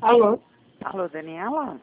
Alô? Alô, Daniela?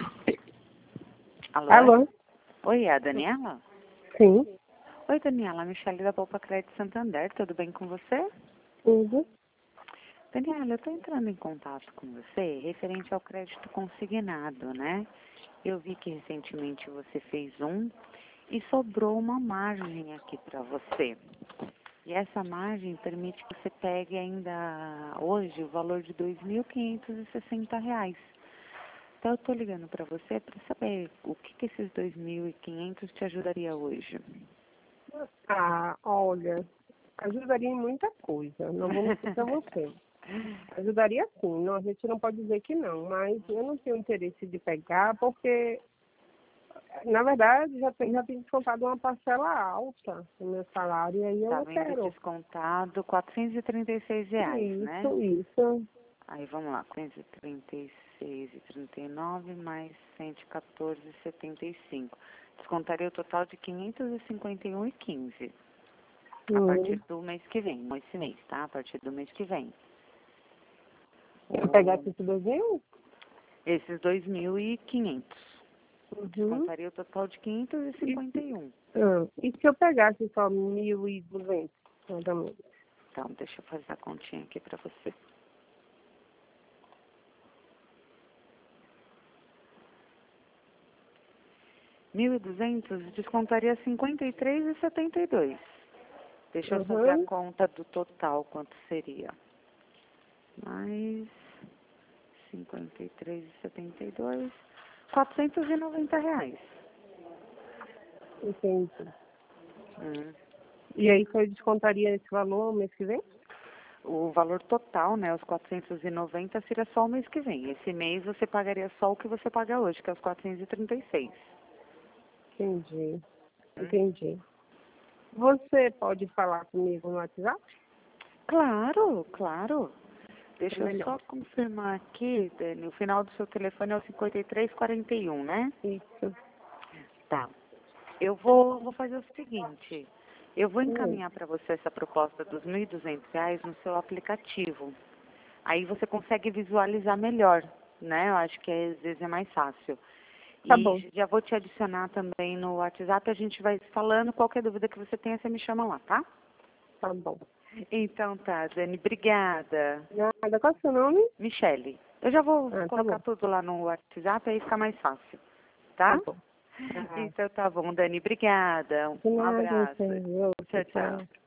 Alô? Alô? Oi, é a Daniela? Sim, Oi, Daniela, Michele da Poupa Crédito Santander, tudo bem com você? tudo. Daniela, eu estou entrando em contato com você referente ao crédito consignado, né? Eu vi que recentemente você fez um e sobrou uma margem aqui para você. E essa margem permite que você pegue ainda hoje o valor de R$ 2.560. Então, eu estou ligando para você para saber o que esses 2.500 te ajudaria hoje. Ah, olha, ajudaria em muita coisa, não vou mentir para você. Ajudaria sim, não, a gente não pode dizer que não, mas eu não tenho interesse de pegar porque, na verdade, já tenho descontado uma parcela alta no meu salário e aí eu Tá não vendo quero. descontado R$ 436, né? Isso. Aí vamos lá, 436,39 mais 114,75. Descontaria o total de 551,15 a partir do mês que vem, não esse mês, tá? A partir do mês que vem. Se eu pegasse esse 2.000? Esses 2.500. Uhum. Descontaria o total de 551. E se eu pegasse só 1.200, mais ou menos? Então, deixa eu fazer a continha aqui para você. R$ 1.200 descontaria 53,72. Deixa eu fazer a conta do total, quanto seria. Mais 53,72, R$ 490. Entendi. Hum. E aí eu descontaria esse valor no mês que vem? O valor total, né, os 490, seria só o mês que vem. Esse mês você pagaria só o que você paga hoje, que é os 436. Entendi. Entendi. Você pode falar comigo no WhatsApp? Claro, claro. Deixa eu Melhor. só confirmar aqui, Dani, o final do seu telefone é o 5341, né? Isso. Tá. Eu vou fazer o seguinte, eu vou Hum. encaminhar para você essa proposta dos R$ 1.200 no seu aplicativo. Aí você consegue visualizar melhor, né? Eu acho que às vezes é mais fácil. Tá bom. E já vou te adicionar também no WhatsApp, a gente vai falando, qualquer dúvida que você tenha, você me chama lá, tá? Tá bom. Então tá, Dani, obrigada. Nada. Qual é o seu nome? Michele, eu já vou Ah, tá colocar bom. tudo lá no WhatsApp, aí fica mais fácil, Tá tá? bom. Ah, Então tá bom, Dani, obrigada. de Um nada, abraço. senhor. Tchau, Tchau. tchau.